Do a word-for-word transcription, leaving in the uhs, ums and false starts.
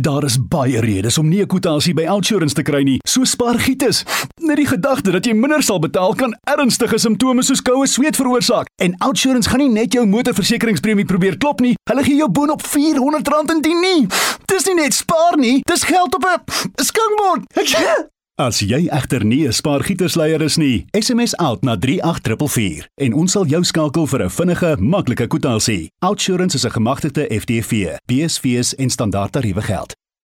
Daar is baie redes om nie 'n kwotasie by Outsurance te kry nie, so spaargietes. Net die gedagte dat jy minder sal betaal kan ernstige simptome soos koue sweet veroorsaak. En Outsurance gaan nie net jou motorversekeringspremie probeer klop nie, hulle gee jou boonop vierhonderd rand indien nie. Dis nie net spaar nie, dis geld op 'n skankbord. As jy egter nie 'n spaargietersleier is nie, S M S out na drie agt vier vier en ons sal jou skakel vir 'n vinnige, maklike kwotasie. Outsurance is 'n gemagtigde F D V, B S V's en standaard tariewe geld.